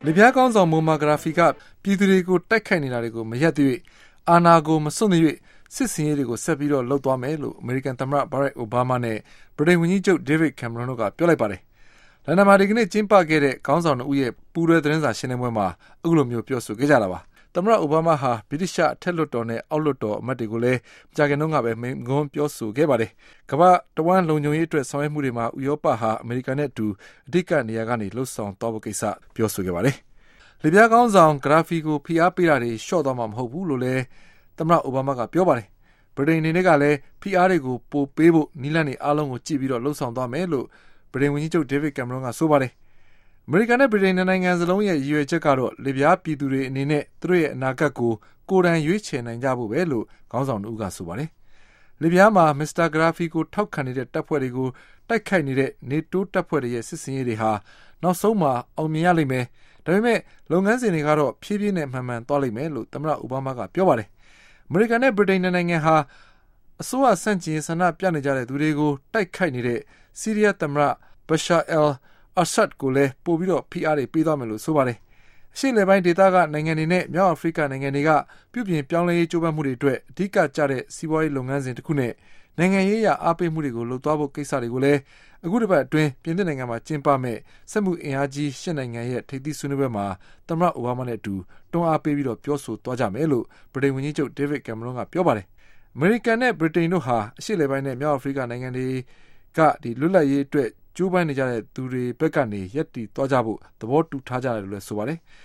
လျားကောင်းဆောင်မိုမာဂရာဖီကပြည်သူတွေကိုတိုက်ခိုက်နေတာတွေကိုမရပ်သေးအာဏာကိုမစွန့်သေးစစ်စင်ရေးတွေကိုဆက်ပြီးတော့လှုပ်သွားမယ်လို့အမေရိကန်သမ္မတဘရက်အိုဘားမားနဲ့ဗြိတိန်ဝန်ကြီးချုပ်ဒေးဗစ်ကင်မရွန်တို့ကပြောလိုက်ပါတယ်။လန်ဒန်မှာဒီကနေ့ကျင်းပခဲ့တဲ့ခေါင်းဆောင်တို့ရဲ့ပူးတွဲသတင်းစာရှင်းလင်းပွဲမှာအခုလိုမျိုးပြောဆိုခဲ့ကြတာပါ။သမ္မတအိုဘားမားဟာဗြိတိရှအထက်လွှတ်တော်နဲ့အောက်လွှတ်တော်အမတ်တွေကိုလည်းကြာခင်တုန်းကပဲမိန့်ခွန်းပြောဆိုခဲ့ပါတယ်။ကမ္ဘာတဝန်းလုံခြုံရေးအတွက်ဆောင်ရွက်မှုတွေမှာဥရောပဟာအမေရိကန်နဲ့အတူအဓိကနေရာကနေလှုပ်ဆောင်သွားဖို့ကိစ္စပြောဆိုခဲ့ပါတယ်။လျားကောင်းဆောင်ဂရာဖီကိုဖိအားပေးတာတွေလျှော့သွားမှာမဟုတ်ဘူးလို့လည်းသမ္မတအိုဘားမားကပြောပါတယ်။ဗြိတိန်အနေနဲ့ကလည်းဖိအားတွေကိုပိုပေးဖို့နည်းလမ်းတွေအားလုံးကိုကြည့်ပြီးတော့လှုပ်ဆောင်သွားမယ်လို့ဗြိတိန်ဝန်ကြီးချုပ်ဒေးဗစ်ကင်မရွန်ကဆိုပါတယ်။အမေရိကန်နဲ့ဗြိတိန်နိုင်ငံစလုံးရဲ့ရည်ရွယ်ချက်ကတော့လျားပြည်သူတွေအနေနဲ့သူတို့ရဲ့အနာဂတ်ကိုကိုယ်တိုင်ရွေးချယ်နိုင်ကြဖို့ပဲလို့ခေါင်းဆောင်တို့ကဆိုပါတယ်။လျားမှာမစ္စတာဂရာဖီကိုထောက်ခံနေတဲ့တပ်ဖွဲ့တွေကိုတိုက်ခိုက်နေတဲ့နေတိုးတပ်ဖွဲ့တွေရဲ့စစ်စင်ရေးတွေဟာနောက်ဆုံးမှာအောင်မြင်ရလိမ့်မယ်။ဒါပေမဲ့လုပ်ငန်းစဉ်တွေကတော့ဖြည်းဖြည်းနဲ့မှန်မှန်သွားလိမ့်မယ်လို့သမ္မတအိုဘားမားကပြောပါတယ်။အမေရိကန်နဲ့ဗြိတိန်နိုင်ငံဟာအစိုးရဆန့်ကျင်ဆန္ဒပြနေကြတဲ့သူတွေကိုတိုက်ခိုက်နေတဲ့ဆီးရီးယားသမ္မတဘရှာအယ်အာဆတ်ကိုလည်းပို့ပြီးတော့ဖိအားတွေပေးသွားမယ်လို့ဆိုပါတယ်။အရှေ့လယ်ပိုင်းဒေသကနိုင်ငံတွေနဲ့မြောက်အာဖရိကနိုင်ငံတွေကပြုပြင်ပြောင်းလဲရေးကြိုးပမ်းမှုတွေအတွက်အဓိကကျတဲ့စီးပွားရေးလုပ်ငန်းစဉ်တစ်ခုနဲ့နိုင်ငံရေးအရအားပေးမှုတွေကိုလှုပ်သွားဖို့ကိစ္စတွေကိုလည်းအခုတစ်ပတ်အတွင်းပြင်သစ်နိုင်ငံမှာကျင်းပမဲ့စက်မှုအင်အားကြီး၈နိုင်ငံရဲ့ထိပ်သီးဆွေးနွေးပွဲမှာသမ္မတအိုဘားမားနဲ့အတူတွန်းအားပေးပြီးတော့ပြောဆိုသွားကြမယ်လို့ဗြိတိန်ဝန်ကြီးချုပ်ဒေးဗစ်ကင်မရွန်ကပြောပါတယ်။အမေရိကန်နဲ့ဗြိတိန်တို့ဟာအရှေ့လယ်ပိုင်းနဲ့မြောက်အာဖရိကနိုင်ငံတွေကလွတ်လပ်ရေးအတွက်ကျိုးပမ်းနေကြတဲ့သူတွေဘက်ကနေရပ်တည်သွားကြဖို့သဘောတူထားကြတယ်လို့လည်းဆိုပါတယ်။